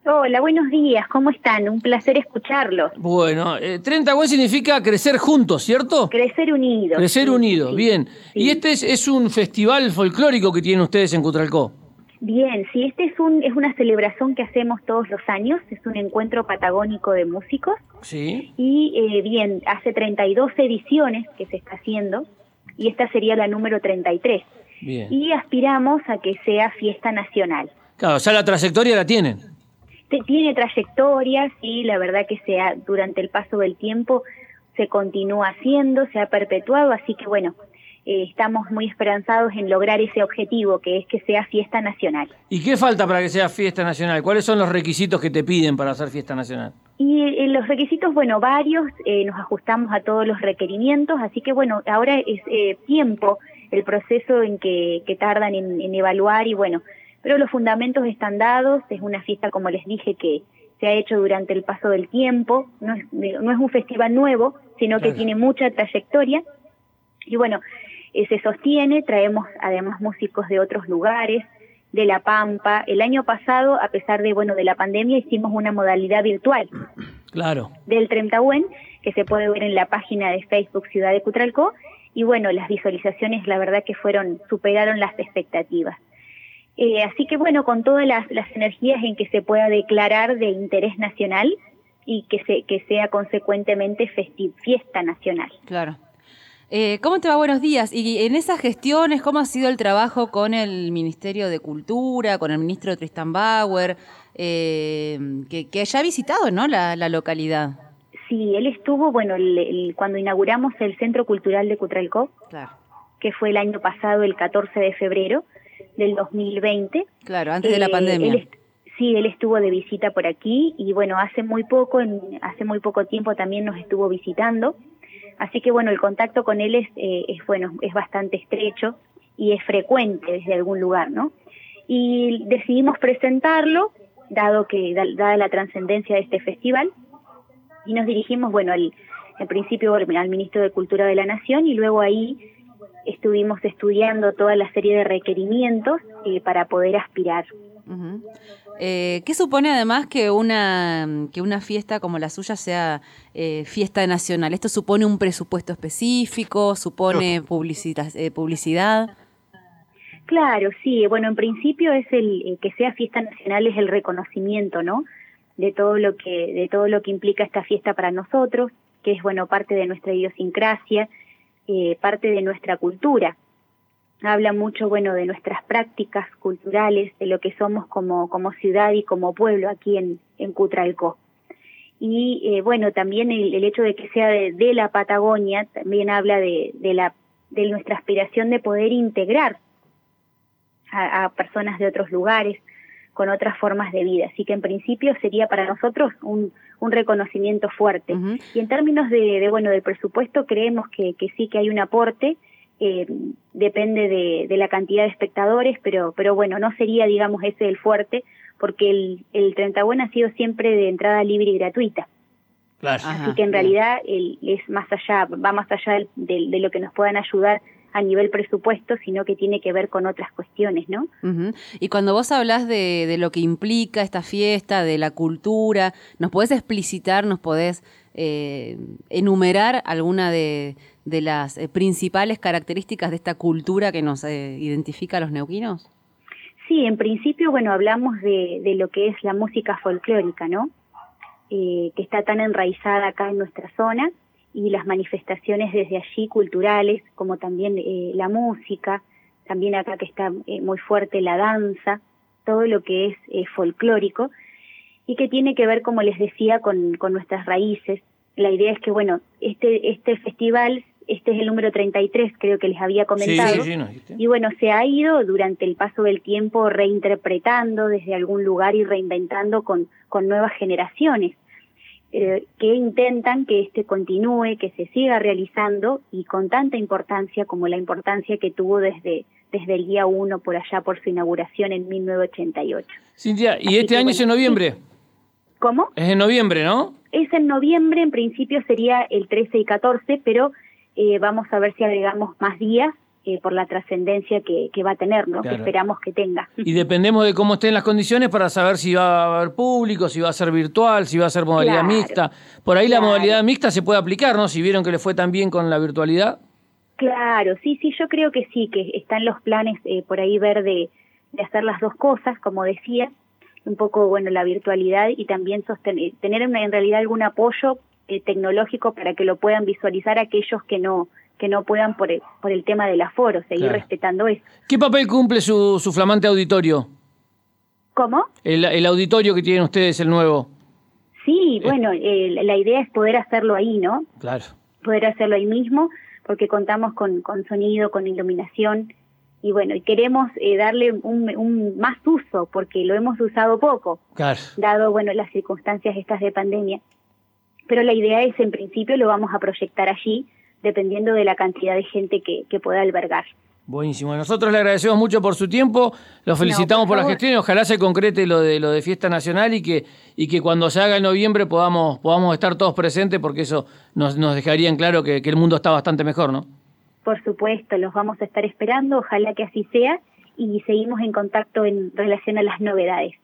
Hola, buenos días, ¿cómo están? Un placer escucharlos. Bueno, Trentagüen significa crecer juntos, ¿cierto? Crecer unidos. Crecer Sí, unidos, sí, bien. Y sí. este es un festival folclórico que tienen ustedes en Cutralcó. Bien, sí, este es una celebración que hacemos todos los años, es un encuentro patagónico de músicos Sí, y bien, hace 32 ediciones que se está haciendo y esta sería la número 33 bien. y aspiramos a que sea fiesta nacional. Claro, ya la trayectoria la tienen. Tiene trayectoria, sí, la verdad que durante el paso del tiempo se continúa haciendo, se ha perpetuado, así que bueno, estamos muy esperanzados en lograr ese objetivo, que es que sea fiesta nacional. ¿Y qué falta para que sea fiesta nacional? ¿Cuáles son los requisitos que te piden para hacer fiesta nacional? Y los requisitos, bueno, varios, nos ajustamos a todos los requerimientos, así que bueno, ahora es tiempo el proceso en que tardan en evaluar y bueno, pero los fundamentos están dados, es una fiesta, como les dije, que se ha hecho durante el paso del tiempo, no es un festival nuevo, sino que tiene mucha trayectoria, y bueno, se sostiene, traemos además músicos de otros lugares, de La Pampa. El año pasado, a pesar de la pandemia, hicimos una modalidad virtual. Claro. Del Trentagüen, que se puede ver en la página de Facebook Ciudad de Cutralcó, y bueno, las visualizaciones la verdad que superaron las expectativas. Así que bueno, con todas las energías en que se pueda declarar de interés nacional y que sea consecuentemente fiesta nacional. Claro. ¿Cómo te va? Buenos días. Y en esas gestiones, ¿cómo ha sido el trabajo con el Ministerio de Cultura, con el ministro Tristan Bauer, que ya ha visitado, ¿no?, la localidad? Sí, él estuvo, bueno, cuando inauguramos el Centro Cultural de Cutralcó, Claro. que fue el año pasado, el 14 de febrero del 2020. Claro, antes de la pandemia. Él estuvo de visita por aquí y bueno, hace muy poco tiempo también nos estuvo visitando. Así que bueno, el contacto con él es bastante estrecho y es frecuente desde algún lugar, ¿no? Y decidimos presentarlo, dada la trascendencia de este festival, y nos dirigimos, bueno, al principio al Ministro de Cultura de la Nación y luego ahí estuvimos estudiando toda la serie de requerimientos para poder aspirar. Uh-huh. ¿Qué supone además que una fiesta como la suya sea fiesta nacional? ¿Esto supone un presupuesto específico? ¿Supone publicidad? Claro, sí. Bueno, en principio es que sea fiesta nacional es el reconocimiento, ¿no?, de todo lo que implica esta fiesta para nosotros, que es bueno parte de nuestra idiosincrasia, parte de nuestra cultura. Habla mucho, bueno, de nuestras prácticas culturales, de lo que somos como ciudad y como pueblo aquí en Cutralcó. Y bueno, también el hecho de que sea de la Patagonia también habla de nuestra aspiración de poder integrar a personas de otros lugares con otras formas de vida. Así que en principio sería para nosotros un reconocimiento fuerte. Uh-huh. Y en términos del presupuesto, creemos que sí que hay un aporte. Depende de la cantidad de espectadores, pero bueno, no sería, digamos, ese el fuerte, porque el Trentagüen ha sido siempre de entrada libre y gratuita. Claro. Así que en realidad va más allá de lo que nos puedan ayudar a nivel presupuesto, sino que tiene que ver con otras cuestiones, ¿no? Uh-huh. Y cuando vos hablás de lo que implica esta fiesta, de la cultura, ¿nos podés explicitar, nos podés enumerar alguna de las principales características de esta cultura que nos identifica a los neuquinos? Sí, en principio, bueno, hablamos de lo que es la música folclórica, ¿no?, que está tan enraizada acá en nuestra zona, y las manifestaciones desde allí culturales, como también la música, también acá que está muy fuerte la danza, todo lo que es folclórico, y que tiene que ver, como les decía, con nuestras raíces. La idea es que, bueno, este festival, este es el número 33, creo que les había comentado, Sí, y bueno, se ha ido durante el paso del tiempo reinterpretando desde algún lugar y reinventando con nuevas generaciones, que intentan que continúe, que se siga realizando y con tanta importancia como la importancia que tuvo desde el día 1 por allá por su inauguración en 1988. Cintia, ¿y este año es en noviembre? ¿Cómo? Es en noviembre, ¿no? Es en noviembre, en principio sería el 13 y 14, pero vamos a ver si agregamos más días por la trascendencia que va a tener, ¿no? Claro. Que esperamos que tenga. Y dependemos de cómo estén las condiciones para saber si va a haber público, si va a ser virtual, si va a ser modalidad Claro, mixta. Por ahí claro. la modalidad mixta se puede aplicar, ¿no? Si vieron que le fue tan bien con la virtualidad. Claro, sí, yo creo que sí, que están los planes por ahí ver de hacer las dos cosas, como decía, un poco, bueno, la virtualidad y también tener en realidad algún apoyo tecnológico para que lo puedan visualizar aquellos que no puedan por el tema del aforo, seguir Claro. respetando eso. ¿Qué papel cumple su flamante auditorio? ¿Cómo? El auditorio que tienen ustedes, el nuevo. Sí, bueno, la idea es poder hacerlo ahí, ¿no? Claro. Poder hacerlo ahí mismo, porque contamos con sonido, con iluminación, y bueno, y queremos darle un más uso, porque lo hemos usado poco, Claro. dado, bueno, las circunstancias estas de pandemia. Pero la idea es, en principio, lo vamos a proyectar allí, dependiendo de la cantidad de gente que pueda albergar. Buenísimo. Nosotros le agradecemos mucho por su tiempo, los felicitamos por la favor. gestión y ojalá se concrete lo de Fiesta Nacional y que cuando se haga en noviembre podamos estar todos presentes, porque eso nos dejaría en claro que el mundo está bastante mejor, ¿no? Por supuesto, los vamos a estar esperando, ojalá que así sea, y seguimos en contacto en relación a las novedades.